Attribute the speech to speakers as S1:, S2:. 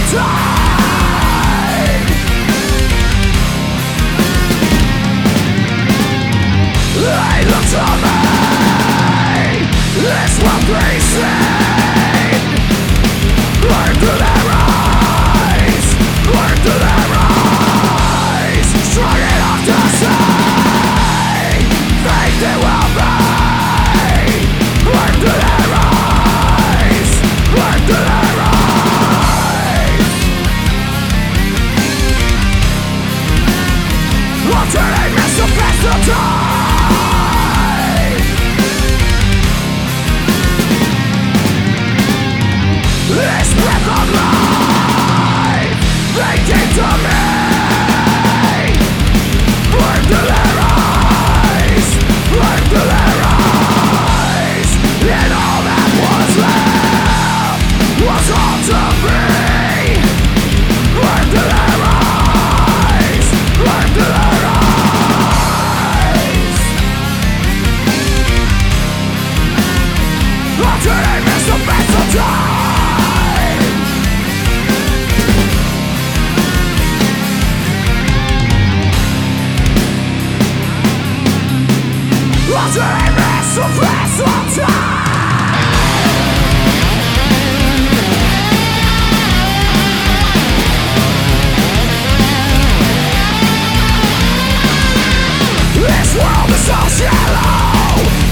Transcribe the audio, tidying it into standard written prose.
S1: time. They look to me. This will be seen. Learn to their eyes. Learn to their eyes. Strong enough to say think they will be. Learn to their eyes. Learn to their eyes. Alternating is the best of time. This breath of life they came to me. Learn to their eyes. Learn to their eyes. And all that was left was all to me. Learn to their eyes. Learn to their eyes. Alternating is the best of time. Alternating is the best of time. This world is so shallow.